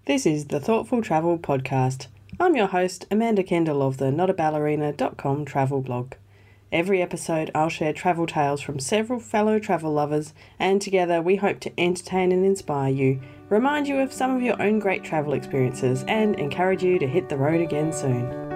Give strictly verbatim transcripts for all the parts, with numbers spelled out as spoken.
This is the Thoughtful Travel Podcast. I'm your host, Amanda Kendall of the not a ballerina dot com travel blog. Every episode I'll share travel tales from several fellow travel lovers, and together we hope to entertain and inspire you, remind you of some of your own great travel experiences, and encourage you to hit the road again soon.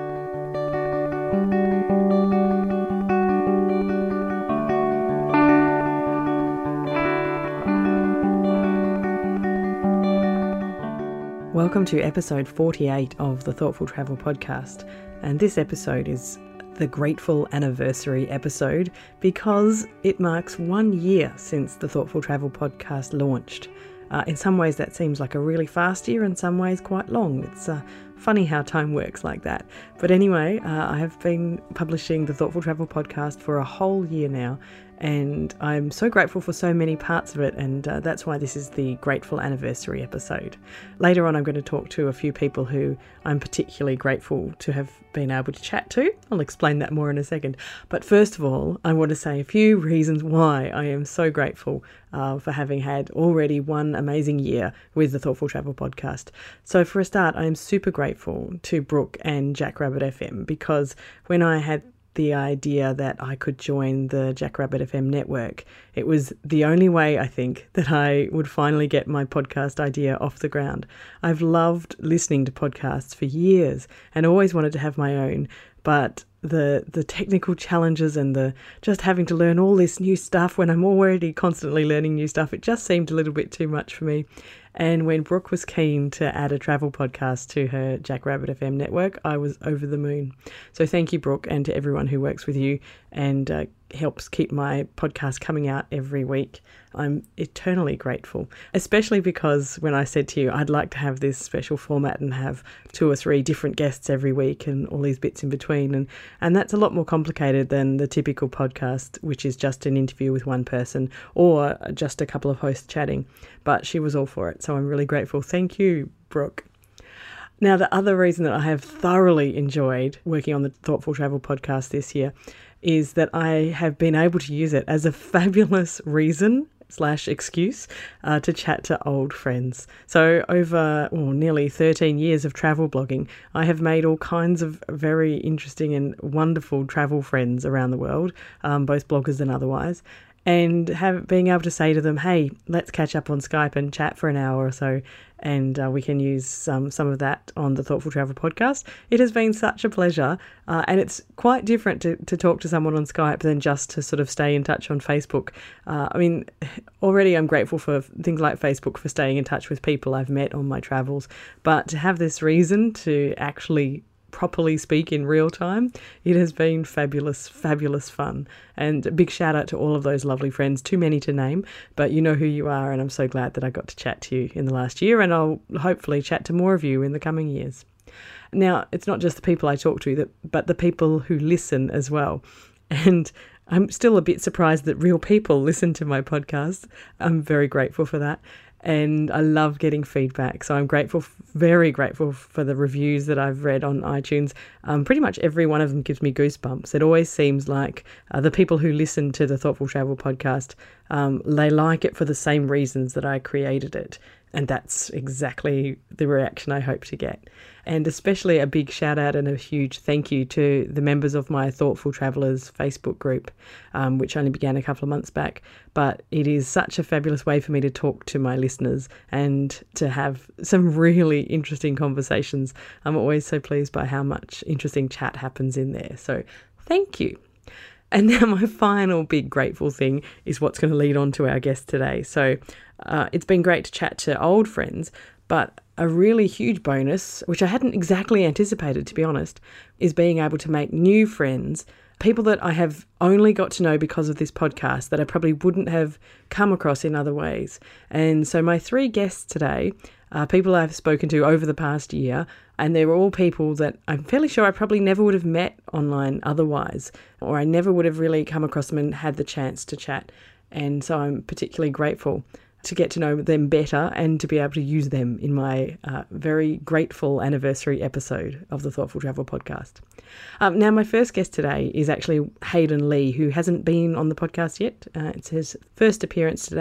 Welcome to episode forty-eight of the Thoughtful Travel Podcast, and this episode is the grateful anniversary episode because it marks one year since the Thoughtful Travel Podcast launched. Uh, in some ways that seems like a really fast year, in some ways quite long. It's uh, funny how time works like that. But anyway, uh, I have been publishing the Thoughtful Travel Podcast for a whole year now, and I'm so grateful for so many parts of it, and uh, that's why this is the grateful anniversary episode. Later on I'm going to talk to a few people who I'm particularly grateful to have been able to chat to. I'll explain that more in a second. But first of all, I want to say a few reasons why I am so grateful uh, for having had already one amazing year with the Thoughtful Travel Podcast. So for a start, I am super grateful to Brooke and Jackrabbit F M, because when I had the idea that I could join the Jackrabbit F M network, it was the only way, I think, that I would finally get my podcast idea off the ground. I've loved listening to podcasts for years and always wanted to have my own, but the the technical challenges and the just having to learn all this new stuff when I'm already constantly learning new stuff, it just seemed a little bit too much for me. And when Brooke was keen to add a travel podcast to her Jackrabbit F M network, I was over the moon. So thank you, Brooke, and to everyone who works with you and uh, helps keep my podcast coming out every week. I'm eternally grateful, especially because when I said to you I'd like to have this special format and have two or three different guests every week and all these bits in between, and, and that's a lot more complicated than the typical podcast, which is just an interview with one person or just a couple of hosts chatting. But she was all for it, so I'm really grateful. Thank you, Brooke. Now, the other reason that I have thoroughly enjoyed working on the Thoughtful Travel Podcast this year is that I have been able to use it as a fabulous reason slash excuse uh, to chat to old friends. So over well, nearly thirteen years of travel blogging, I have made all kinds of very interesting and wonderful travel friends around the world, um, both bloggers and otherwise. And have being able to say to them, hey, let's catch up on Skype and chat for an hour or so, and uh, we can use some, some of that on the Thoughtful Travel Podcast. It has been such a pleasure, uh, and it's quite different to, to talk to someone on Skype than just to sort of stay in touch on Facebook. Uh, I mean, already I'm grateful for things like Facebook for staying in touch with people I've met on my travels, but to have this reason to actually properly speak in real time, it has been fabulous, fabulous fun. And a big shout out to all of those lovely friends, too many to name, but you know who you are, and I'm so glad that I got to chat to you in the last year, and I'll hopefully chat to more of you in the coming years. Now, it's not just the people I talk to, that, but the people who listen as well. And I'm still a bit surprised that real people listen to my podcast. I'm very grateful for that. And I love getting feedback. So I'm grateful, very grateful for the reviews that I've read on iTunes. Um, pretty much every one of them gives me goosebumps. It always seems like uh, the people who listen to the Thoughtful Travel Podcast, um, they like it for the same reasons that I created it. And that's exactly the reaction I hope to get. And especially a big shout out and a huge thank you to the members of my Thoughtful Travellers Facebook group, um, which only began a couple of months back. But it is such a fabulous way for me to talk to my listeners and to have some really interesting conversations. I'm always so pleased by how much interesting chat happens in there. So thank you. And now my final big grateful thing is what's going to lead on to our guest today. So uh, it's been great to chat to old friends, but a really huge bonus, which I hadn't exactly anticipated, to be honest, is being able to make new friends, people that I have only got to know because of this podcast that I probably wouldn't have come across in other ways. And so my three guests today are people I've spoken to over the past year, and they're all people that I'm fairly sure I probably never would have met online otherwise, or I never would have really come across them and had the chance to chat. And so I'm particularly grateful to get to know them better and to be able to use them in my uh, very grateful anniversary episode of the Thoughtful Travel Podcast. Um, now, my first guest today is actually Hayden Lee, who hasn't been on the podcast yet. Uh, it's his first appearance today.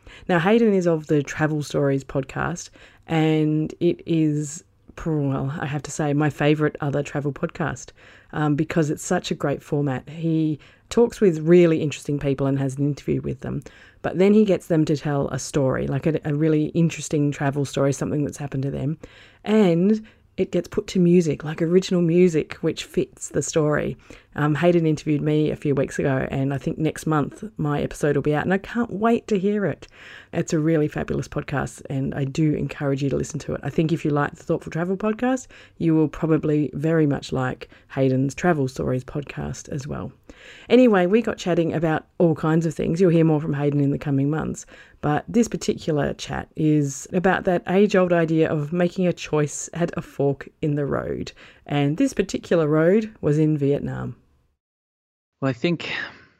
Now, Hayden is of the Travel Stories podcast, and it is, well, I have to say, my favourite other travel podcast um, because it's such a great format. He talks with really interesting people and has an interview with them, but then he gets them to tell a story, like a, a really interesting travel story, something that's happened to them, and it gets put to music, like original music, which fits the story. Um, Hayden interviewed me a few weeks ago, and I think next month my episode will be out, and I can't wait to hear it. It's a really fabulous podcast, and I do encourage you to listen to it. I think if you like the Thoughtful Travel podcast, you will probably very much like Hayden's Travel Stories podcast as well. Anyway, we got chatting about all kinds of things. You'll hear more from Hayden in the coming months. But this particular chat is about that age-old idea of making a choice at a fork in the road. And this particular road was in Vietnam. Well, I think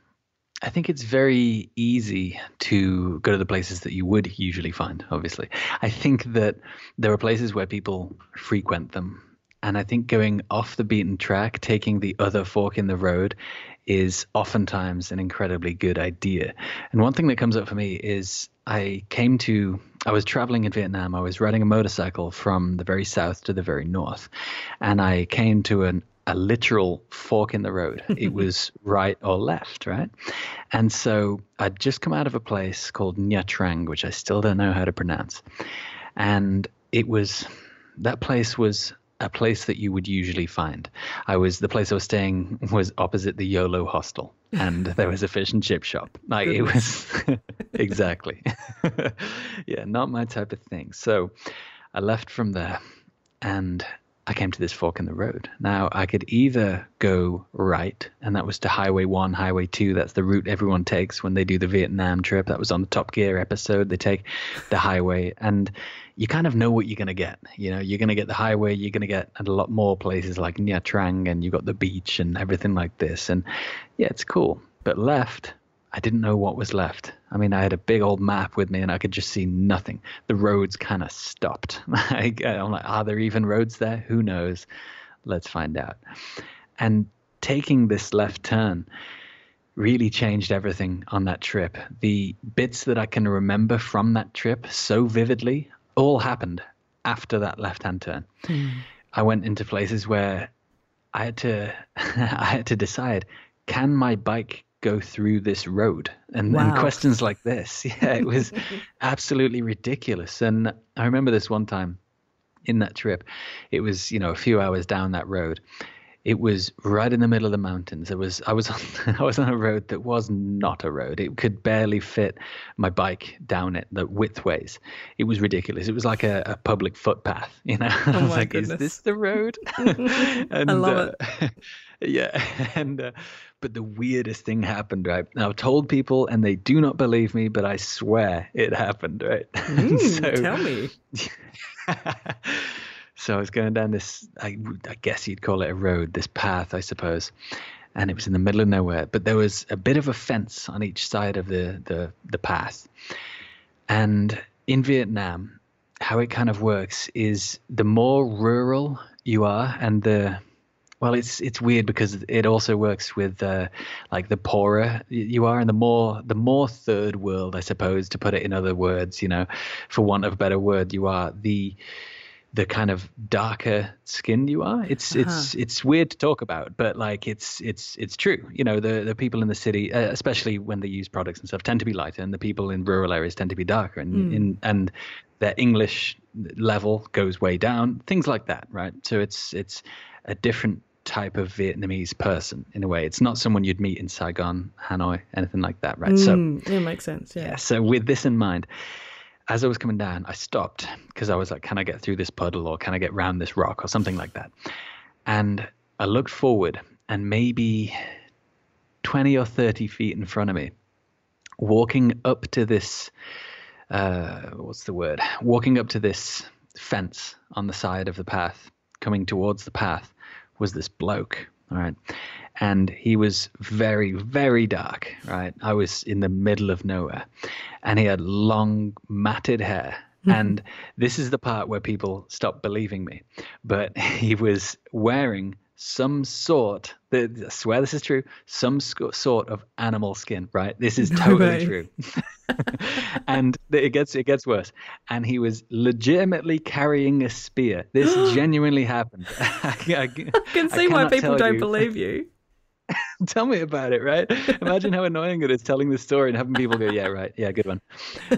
I think it's very easy to go to the places that you would usually find, obviously. I think that there are places where people frequent them. And I think going off the beaten track, taking the other fork in the road, is oftentimes an incredibly good idea. And one thing that comes up for me is I came to, I was traveling in Vietnam. I was riding a motorcycle from the very south to the very north. And I came to an, a literal fork in the road. It was right or left, right? And so I'd just come out of a place called Nha Trang, which I still don't know how to pronounce. And it was, that place was a place that you would usually find. I was, the place I was staying was opposite the YOLO hostel, and there was a fish and chip shop. Like Goodness. It was exactly. Yeah, not my type of thing. So I left from there and I came to this fork in the road. Now I could either go right, and that was to Highway one, Highway two. That's the route everyone takes when they do the Vietnam trip. That was on the Top Gear episode. They take the highway, and you kind of know what you're going to get. You know, you're going to get the highway. You're going to get at a lot more places like Nha Trang, and you got the beach and everything like this. And yeah, it's cool. But left, I didn't know what was left. I mean, I had a big old map with me and I could just see nothing. The roads kind of stopped. Like, I'm like, are there even roads there? Who knows? Let's find out. And taking this left turn really changed everything on that trip. The bits that I can remember from that trip so vividly all happened after that left-hand turn. Mm. I went into places where I had to, I had to decide, can my bike go through this road? And then wow. questions like this. Yeah, it was absolutely ridiculous. And I remember this one time in that trip, it was, you know, a few hours down that road. It was right in the middle of the mountains. It was, I was on, I was on a road that was not a road. It could barely fit my bike down it, the widthways. It was ridiculous. It was like a, a public footpath, you know. Oh I was my like, goodness. Is this the road? And, I love uh, it. Yeah. And, uh, but the weirdest thing happened, right? Now, I've told people and they do not believe me, but I swear it happened, right? Mm, so, tell me. So I was going down this, I, I guess you'd call it a road, this path, I suppose. And it was in the middle of nowhere. But there was a bit of a fence on each side of the, the, the path. And in Vietnam, how it kind of works is the more rural you are and the, well, it's it's weird because it also works with uh, like the poorer you are and the more the more third world, I suppose, to put it in other words, you know, for want of a better word, you are, the the kind of darker skinned you are. It's uh-huh. it's it's weird to talk about, but like it's it's it's true. You know, the the people in the city, uh, especially when they use products and stuff, tend to be lighter, and the people in rural areas tend to be darker, and mm. in and their English level goes way down. Things like that, right? So it's it's a different type of Vietnamese person in a way. It's not someone you'd meet in Saigon, Hanoi, anything like that, right? Mm, so yeah, makes sense. Yeah. yeah. So with this in mind, as I was coming down, I stopped because I was like, can I get through this puddle or can I get round this rock or something like that? And I looked forward and maybe twenty or thirty feet in front of me, walking up to this, uh, what's the word? Walking up to this fence on the side of the path, coming towards the path, was this bloke, all right? And he was very, very dark, right? I was in the middle of nowhere. And he had long, matted hair. Mm-hmm. And this is the part where people stop believing me. But he was wearing some sort, I swear this is true, some sort of animal skin, right? This is totally no true. And it gets it gets worse. And he was legitimately carrying a spear. This genuinely happened. I, I, I can see I why cannot people tell don't you. believe you. Tell me about it, right? Imagine how annoying it is telling this story and having people go, yeah, right. Yeah, good one.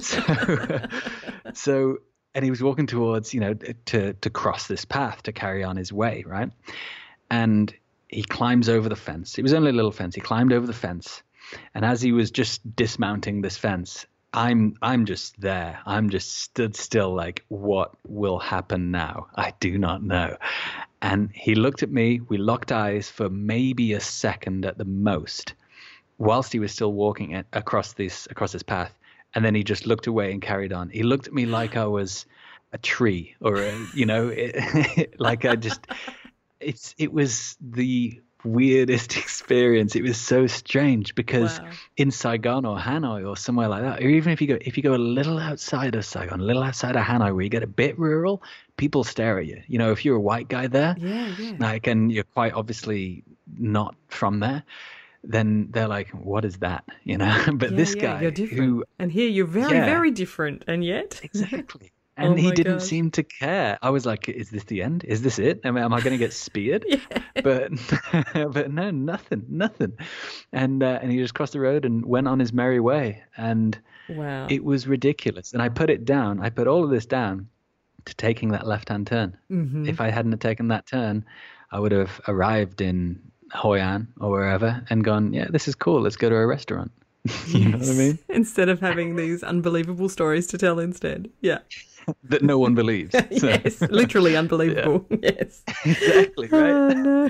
So, so, and he was walking towards, you know, to, to cross this path to carry on his way, right? And he climbs over the fence. It was only a little fence. He climbed over the fence. And as he was just dismounting this fence, I'm I'm just there. I'm just stood still like, what will happen now? I do not know. And he looked at me. We locked eyes for maybe a second at the most, whilst he was still walking it across this across this path. And then he just looked away and carried on. He looked at me like I was a tree, or a, you know, it, like I just. It's it was the weirdest experience. It was so strange because Wow. in Saigon or Hanoi or somewhere like that, or even if you go if you go a little outside of Saigon, a little outside of Hanoi, where you get a bit rural, people stare at you. You know, if you're a white guy there, Yeah, yeah. like, and you're quite obviously not from there, then they're like, "What is that?" You know. But Yeah, this yeah, guy you're different. who And here you're very, Yeah. very different. And yet. exactly. Oh And he my didn't gosh. seem to care. I was like, "Is this the end? Is this it? Am, I- am I going to get speared?" Yeah. But but no, nothing, nothing. And uh, and he just crossed the road and went on his merry way. And Wow. it was ridiculous. And I put it down. I put all of this down to taking that left-hand turn. Mm-hmm. If I hadn't have taken that turn, I would have arrived in Hoi An or wherever and gone, yeah, this is cool. Let's go to a restaurant. You know what I mean? Instead of having these unbelievable stories to tell instead. Yeah. That no one believes. So, Yes. Literally unbelievable. Yes. exactly, right? Oh, no.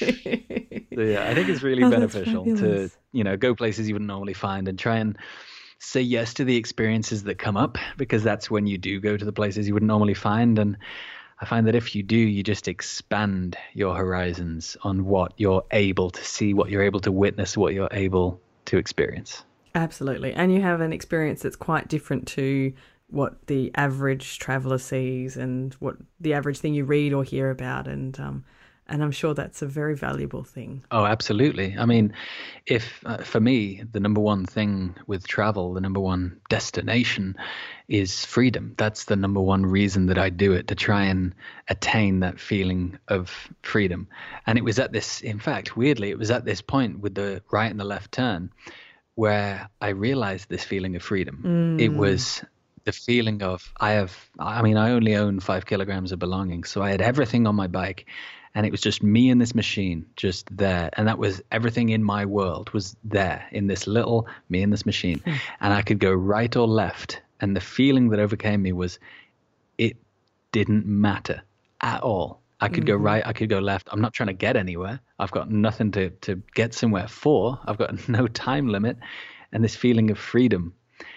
So yeah, I think it's really Oh, that's beneficial to, fabulous. you know, go places you wouldn't normally find and try and say yes to the experiences that come up, because that's when you do go to the places you wouldn't normally find. And I find that if you do, you just expand your horizons on what you're able to see, what you're able to witness, what you're able to experience. Absolutely. And you have an experience that's quite different to what the average traveller sees and what the average thing you read or hear about. And um, and I'm sure that's a very valuable thing. Oh, absolutely. I mean, if uh, for me, the number one thing with travel, the number one destination is freedom. That's the number one reason that I do it, to try and attain that feeling of freedom. And it was at this, in fact, weirdly, it was at this point with the right and the left turn where I realized this feeling of freedom. Mm. It was the feeling of, I have, I mean, I only own five kilograms of belongings. So I had everything on my bike. And it was just me and this machine just there. And that was everything in my world was there in this little me and this machine. Mm. And I could go right or left. And the feeling that overcame me was it didn't matter at all. I could Mm-hmm. go right, I could go left. I'm not trying to get anywhere. I've got nothing to, to get somewhere for. I've got no time limit. And this feeling of freedom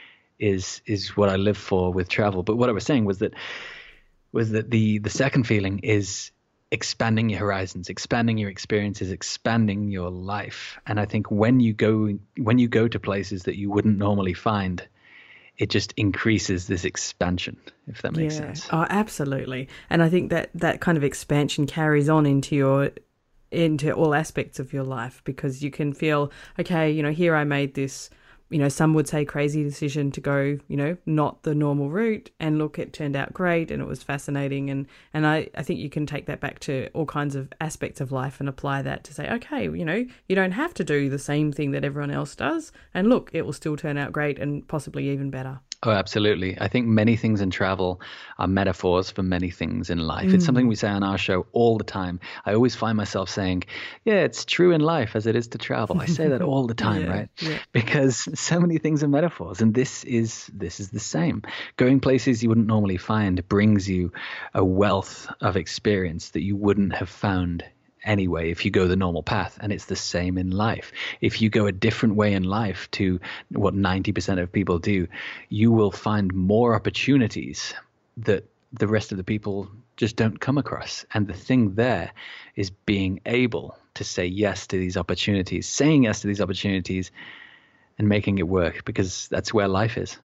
is is what I live for with travel. But what I was saying was that was that the the second feeling is expanding your horizons, expanding your experiences, expanding your life. And I think when you go when you go to places that you wouldn't normally find, it just increases this expansion, if that makes Yeah. sense. Oh, absolutely. And I think that that kind of expansion carries on into your into all aspects of your life, because you can feel, okay, you know, here I made this, you know, some would say crazy decision to go, you know, not the normal route, and look, it turned out great and it was fascinating. And, and I, I think you can take that back to all kinds of aspects of life and apply that to say, okay, you know, you don't have to do the same thing that everyone else does. And look, it will still turn out great and possibly even better. Oh, absolutely. I think many things in travel are metaphors for many things in life. Mm. It's something we say on our show all the time. I always find myself saying, yeah, it's true in life as it is to travel. I say that all the time, Yeah, right? yeah. Because so many things are metaphors, and this is this is the same. Going places you wouldn't normally find brings you a wealth of experience that you wouldn't have found anyway if you go the normal path. And it's the same in life. If you go a different way in life to what ninety percent of people do, you will find more opportunities that the rest of the people just don't come across. And the thing there is being able to say yes to these opportunities, saying yes to these opportunities and making it work, because that's where life is.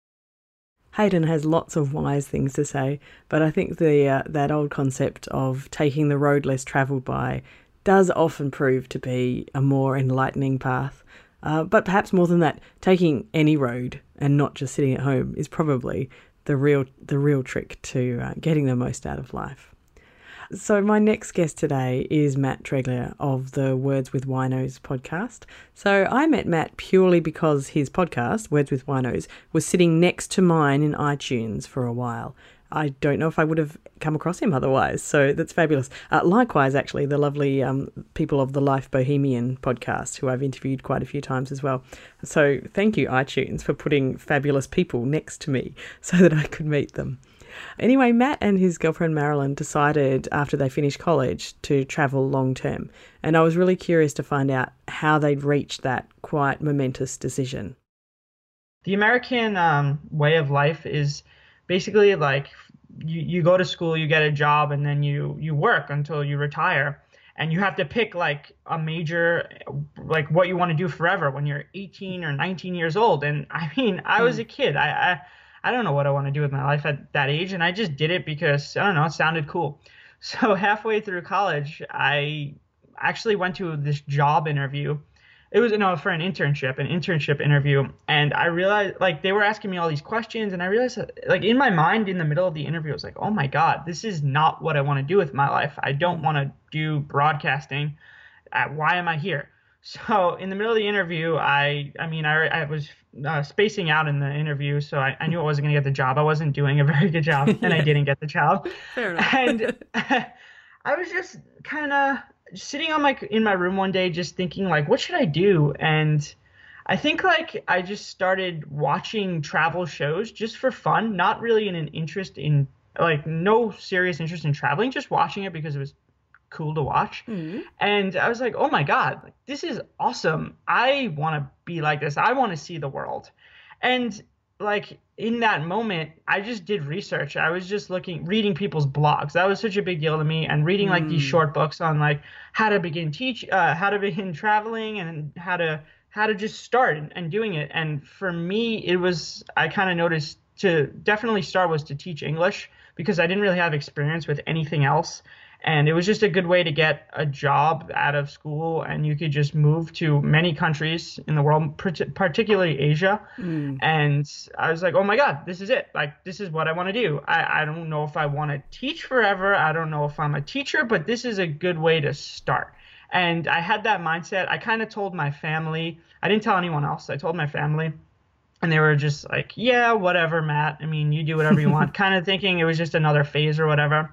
Hayden has lots of wise things to say, but I think the uh, that old concept of taking the road less travelled by does often prove to be a more enlightening path. Uh, but perhaps more than that, taking any road and not just sitting at home is probably the real the real trick to uh, getting the most out of life. So my next guest today is Matt Treglia of the Words with Winos podcast. So I met Matt purely because his podcast, Words with Winos, was sitting next to mine in iTunes for a while. I don't know if I would have come across him otherwise, so that's fabulous. Uh, likewise, actually, the lovely um, people of the Life Bohemian podcast, who I've interviewed quite a few times as well. So thank you, iTunes, for putting fabulous people next to me so that I could meet them. Anyway, Matt and his girlfriend Marilyn decided after they finished college to travel long term, and I was really curious to find out how they'd reached that quite momentous decision. The American um, way of life is basically like you, you go to school, you get a job, and then you, you work until you retire. And you have to pick like a major, like what you want to do forever when you're eighteen or nineteen years old. And I mean, I was a kid. I, I I don't know what I want to do with my life at that age. And I just did it because, I don't know, it sounded cool. So halfway through college, I actually went to this job interview. It was, no, for an internship, an internship interview. And I realized, like, they were asking me all these questions. And I realized, that, like, in my mind, in the middle of the interview, I was like, oh, my God, this is not what I want to do with my life. I don't want to do broadcasting. Uh, why am I here? So in the middle of the interview, I I mean, I, I was uh, spacing out in the interview, so I, I knew I wasn't going to get the job. I wasn't doing a very good job, and yeah. I didn't get the job. Fair enough. And I was just kind of sitting on my in my room one day, just thinking, like, what should I do? And I think, like, I just started watching travel shows just for fun, not really in an interest in, like, no serious interest in traveling, just watching it because it was cool to watch. Mm-hmm. And I was like, oh my God, like, this is awesome. I want to be like this. I want to see the world. And like in that moment, I just did research. I was just looking, reading people's blogs. That was such a big deal to me. And reading like mm. these short books on like how to begin teach, uh, how to begin traveling and how to, how to just start and, and doing it. And for me, it was, I kind of noticed to definitely start was to teach English because I didn't really have experience with anything else. And it was just a good way to get a job out of school, and you could just move to many countries in the world, particularly Asia. Mm. And I was like, oh my God, this is it. Like, this is what I want to do. I, I don't know if I want to teach forever. I don't know if I'm a teacher, but this is a good way to start. And I had that mindset. I kind of told my family. I didn't tell anyone else. I told my family. And they were just like, yeah, whatever, Matt. I mean, you do whatever you want. Kind of thinking it was just another phase or whatever.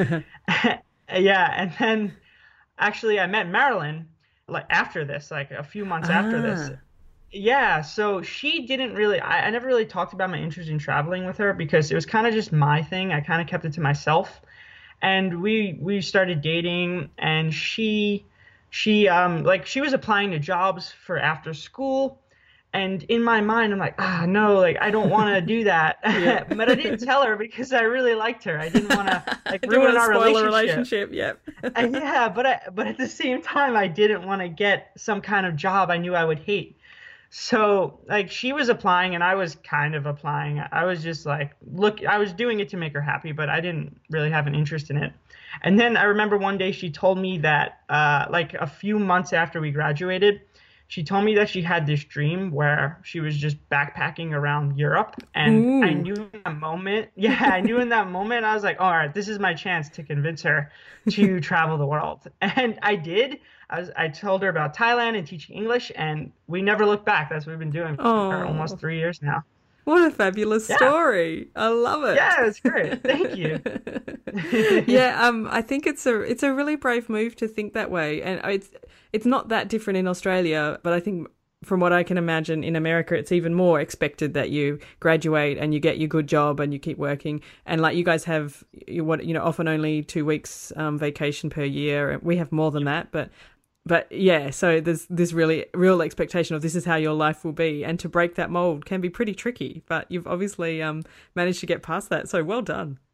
Yeah, and then actually I met Marilyn like after this, like a few months ah. after this. Yeah, so she didn't really, I, I never really talked about my interest in traveling with her because it was kind of just my thing. I kind of kept it to myself. And we we started dating, and she, she um like she was applying to jobs for after school. And in my mind, I'm like, ah, no, like, I don't want to do that. Yeah. But I didn't tell her because I really liked her. I didn't want to like ruin our relationship. relationship. Yep. And yeah, but I, but at the same time, I didn't want to get some kind of job I knew I would hate. So like she was applying and I was kind of applying. I was just like, look, I was doing it to make her happy, but I didn't really have an interest in it. And then I remember one day she told me that uh, like a few months after we graduated, she told me that she had this dream where she was just backpacking around Europe. And Ooh. I knew in that moment, yeah, I knew in that moment, I was like, all right, this is my chance to convince her to travel the world. And I did. I was, I told her about Thailand and teaching English, and we never looked back. That's what we've been doing for oh. almost three years now. What a fabulous yeah. story. I love it. Yeah, it's great. Thank you. yeah, um, I think it's a it's a really brave move to think that way. And it's it's not that different in Australia, but I think from what I can imagine in America, it's even more expected that you graduate and you get your good job and you keep working. And like you guys have what you know often only two weeks um, vacation per year. We have more than that, but But yeah, so there's this really real expectation of this is how your life will be. And to break that mold can be pretty tricky, but you've obviously um, managed to get past that. So well done.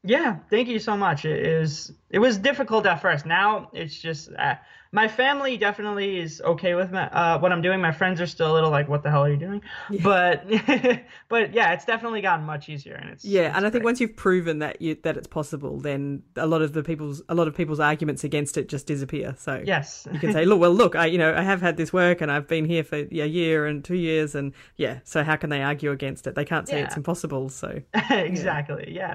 Yeah, thank you so much. It is it was difficult at first. Now it's just uh, my family definitely is okay with my, uh, what I'm doing. My friends are still a little like, "What the hell are you doing?" Yeah. But but yeah, it's definitely gotten much easier, and it's Yeah, it's and I think great. once you've proven that you that it's possible, then a lot of the people's a lot of people's arguments against it just disappear. So Yes. you can say, look, well, look, I you know I have had this work and I've been here for a year and two years, and yeah, so how can they argue against it? They can't say it's Yeah. impossible. So yeah. Exactly. Yeah.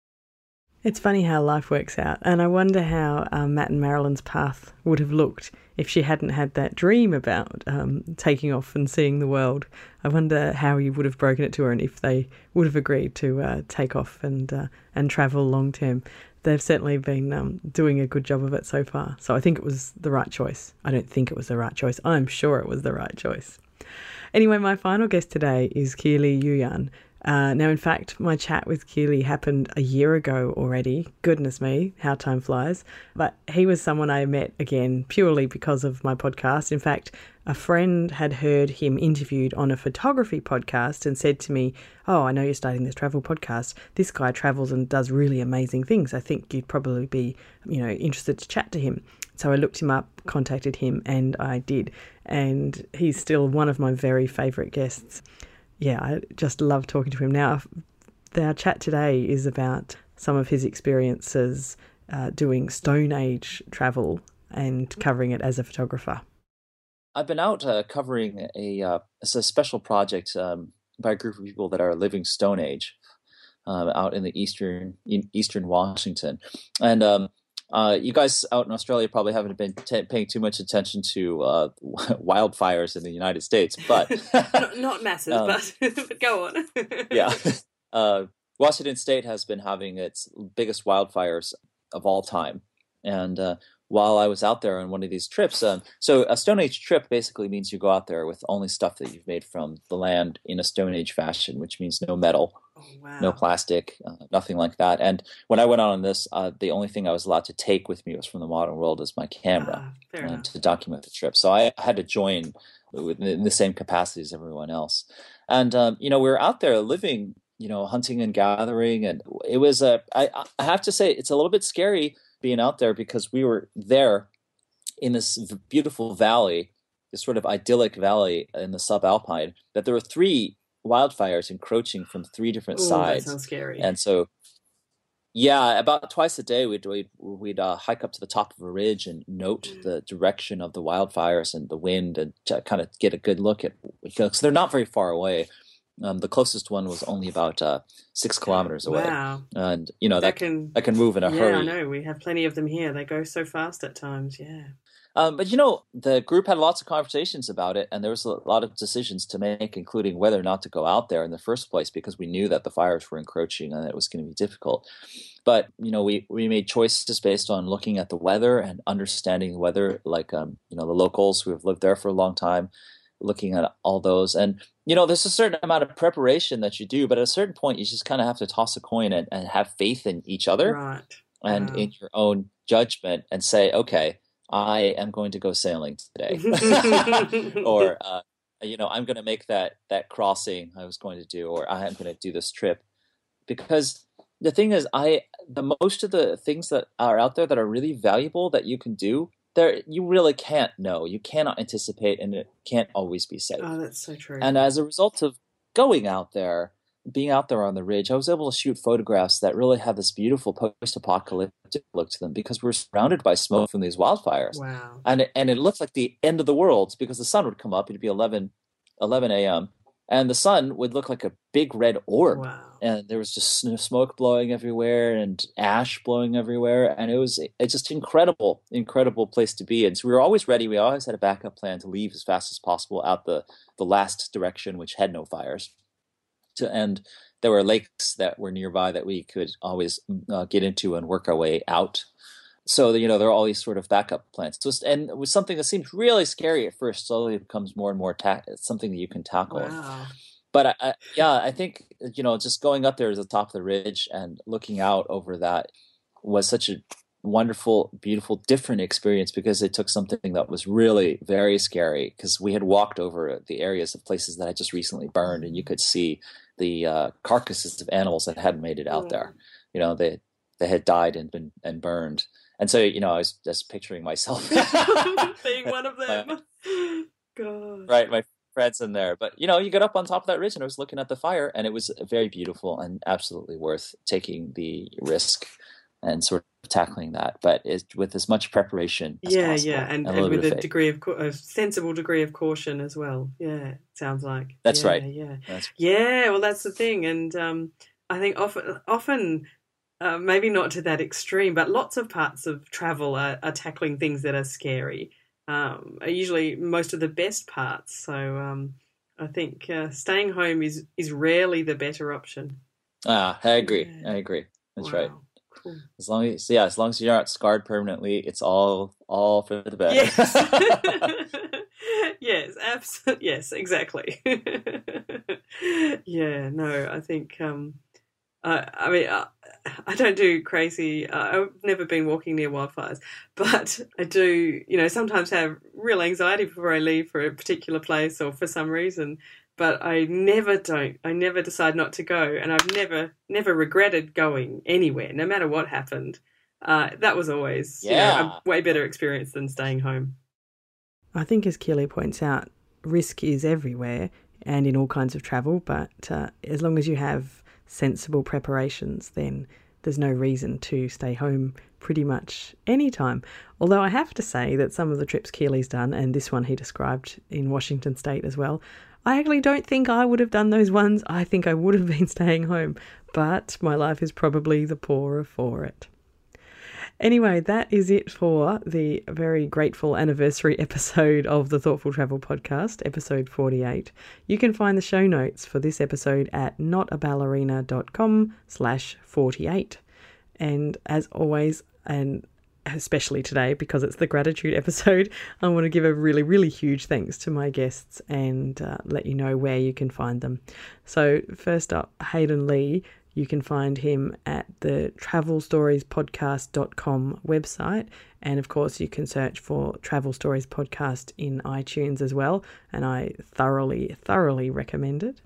It's funny how life works out, and I wonder how um, Matt and Marilyn's path would have looked if she hadn't had that dream about um, taking off and seeing the world. I wonder how he would have broken it to her, and if they would have agreed to uh, take off and uh, and travel long term. They've certainly been um, doing a good job of it so far. So I think it was the right choice. I don't think it was the right choice. I'm sure it was the right choice. Anyway, my final guest today is Keely Yuyan. Uh, now, in fact, my chat with Keely happened a year ago already. Goodness me, how time flies. But he was someone I met again purely because of my podcast. In fact, a friend had heard him interviewed on a photography podcast and said to me, "Oh, I know you're starting this travel podcast. This guy travels and does really amazing things. I think you'd probably be, you know, interested to chat to him." So I looked him up, contacted him, and I did. And he's still one of my very favourite guests. Yeah, I just love talking to him. Now, our chat today is about some of his experiences uh, doing Stone Age travel and covering it as a photographer. I've been out uh, covering a, uh, it's a special project um, by a group of people that are living Stone Age um, out in the eastern in eastern Washington. And um, uh, you guys out in Australia probably haven't been t- paying too much attention to uh, wildfires in the United States, but not, not massive, um, but, but go on. Yeah, uh, Washington State has been having its biggest wildfires of all time, and uh, while I was out there on one of these trips, um, so a Stone Age trip basically means you go out there with only stuff that you've made from the land in a Stone Age fashion, which means no metal, oh, wow. no plastic, uh, nothing like that. And when I went out on this, uh, the only thing I was allowed to take with me was from the modern world as my camera ah, uh, to document the trip. So I had to join in the same capacity as everyone else. And, um, you know, we were out there living, you know, hunting and gathering. And it was, a, I, I have to say, it's a little bit scary being out there because we were there in this beautiful valley, this sort of idyllic valley in the subalpine, that there were three wildfires encroaching from three different Ooh, sides. That sounds scary. And so, yeah, about twice a day we'd we'd, we'd uh, hike up to the top of a ridge and note mm. the direction of the wildfires and the wind, and to kind of get a good look at, because they're not very far away. Um, the closest one was only about uh, six kilometers away. Wow. And, you know, that, that can that can move in a yeah, hurry. Yeah, I know. We have plenty of them here. They go so fast at times, yeah. Um, but, you know, the group had lots of conversations about it, and there was a lot of decisions to make, including whether or not to go out there in the first place, because we knew that the fires were encroaching and it was going to be difficult. But, you know, we, we made choices based on looking at the weather and understanding the weather, like, um, you know, the locals who have lived there for a long time, looking at all those. And, you know, there's a certain amount of preparation that you do, but at a certain point, you just kind of have to toss a coin and, and have faith in each other right. and wow. in your own judgment and say, okay, I am going to go sailing today. Or, uh, you know, I'm going to make that, that crossing I was going to do, or I am going to do this trip. Because the thing is, I the most of the things that are out there that are really valuable that you can do, there you really can't know. You cannot anticipate, and it can't always be safe. Oh, that's so true. And as a result of going out there, being out there on the ridge, I was able to shoot photographs that really have this beautiful post-apocalyptic look to them, because we're surrounded by smoke from these wildfires. Wow. And it, and it looked like the end of the world, because the sun would come up. It'd be eleven a.m. and the sun would look like a big red orb. Wow. And there was just smoke blowing everywhere and ash blowing everywhere. And it was it's just incredible, incredible place to be. And so we were always ready. We always had a backup plan to leave as fast as possible out the, the last direction, which had no fires. To, and there were lakes that were nearby that we could always uh, get into and work our way out. So, you know, there are all these sort of backup plans. So, and it was something that seemed really scary at first, slowly becomes more and more ta- something that you can tackle. Wow. But I, I, yeah, I think, you know, just going up there to the top of the ridge and looking out over that was such a wonderful, beautiful, different experience, because it took something that was really very scary, because we had walked over the areas of places that had just recently burned, and you could see the uh, carcasses of animals that hadn't made it out mm. there. You know, they they had died and been and burned. And so, you know, I was just picturing myself being one of them. My, God. Right, my friends in there. But, you know, you get up on top of that ridge and I was looking at the fire, and it was very beautiful and absolutely worth taking the risk and sort of tackling that. But it's with as much preparation as yeah, possible. Yeah, and, and, and with a faith. degree of, a sensible degree of caution as well. Yeah, it sounds like. That's yeah, right. Yeah, That's... yeah, well, that's the thing. And um, I think often, often uh, maybe not to that extreme, but lots of parts of travel are, are tackling things that are scary. Um, are usually most of the best parts. So um, I think uh, staying home is, is rarely the better option. Ah, I agree. Yeah. I agree. That's Wow. right. Cool. As long as yeah, as long as you're not scarred permanently, it's all all for the better. Yes. yes, absolutely. Yes, exactly. yeah, no, I think. Um, uh, I mean, uh, I don't do crazy. Uh, I've never been walking near wildfires, but I do. You know, sometimes have real anxiety before I leave for a particular place or for some reason. But I never don't. I never decide not to go, and I've never, never regretted going anywhere, no matter what happened. Uh, that was always, yeah. you know, a way better experience than staying home. I think, as Keely points out, risk is everywhere and in all kinds of travel. But uh, as long as you have sensible preparations, then there's no reason to stay home pretty much any time. Although I have to say that some of the trips Keely's done, and this one he described in Washington State as well, I actually don't think I would have done those ones. I think I would have been staying home, but my life is probably the poorer for it. Anyway, that is it for the very grateful anniversary episode of the Thoughtful Travel Podcast, episode forty-eight. You can find the show notes for this episode at notaballerina.com slash 48. And as always, and especially today because it's the gratitude episode, I want to give a really, really huge thanks to my guests and uh, let you know where you can find them. So first up, Hayden Lee. You can find him at the travel stories podcast dot com website. And of course, you can search for Travel Stories Podcast in iTunes as well. And I thoroughly, thoroughly recommend it.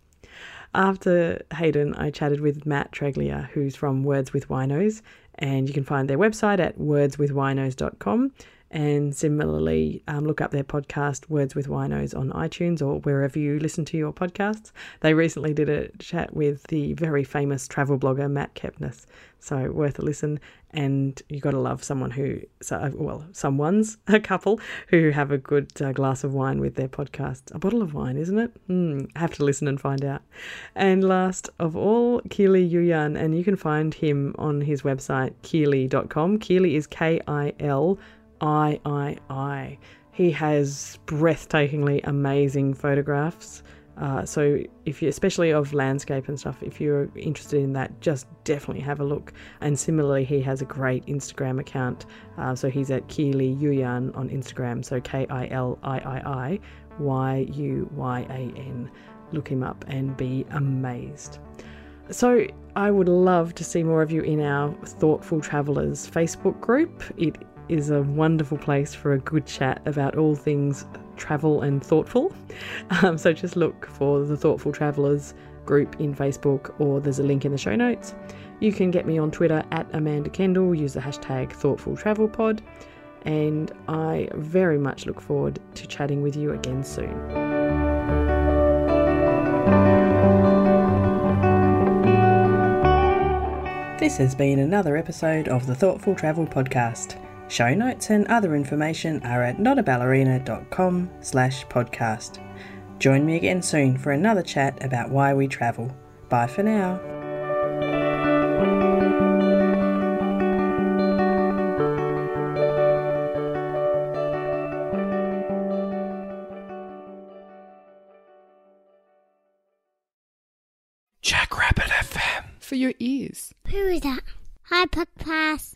After Hayden, I chatted with Matt Treglia, who's from Words with Winos. And you can find their website at words with winos dot com. And similarly, um, look up their podcast, Words with Winos, on iTunes or wherever you listen to your podcasts. They recently did a chat with the very famous travel blogger, Matt Kepnes. So worth a listen. And you've got to love someone who, so, well, someone's, a couple, who have a good uh, glass of wine with their podcast. A bottle of wine, isn't it? Hmm, have to listen and find out. And last of all, Keely Yuyan. And you can find him on his website, keely dot com. Keely is K I L I I I. He has breathtakingly amazing photographs. Uh, so if you, especially of landscape and stuff, if you're interested in that, just definitely have a look. And similarly, he has a great Instagram account. Uh, so he's at Keely Yuyan on Instagram. So K I L I I I Y U Y A N. Look him up and be amazed. So I would love to see more of you in our Thoughtful Travellers Facebook group. It is a wonderful place for a good chat about all things travel and thoughtful. Um, so just look for the Thoughtful Travellers group in Facebook, or there's a link in the show notes. You can get me on Twitter at Amanda Kendall, use the hashtag ThoughtfulTravelPod, and I very much look forward to chatting with you again soon. This has been another episode of the Thoughtful Travel Podcast. Show notes and other information are at notaballerina.com slash podcast. Join me again soon for another chat about why we travel. Bye for now. Jackrabbit F M. For your ears. Who is that? Hi, Podcast.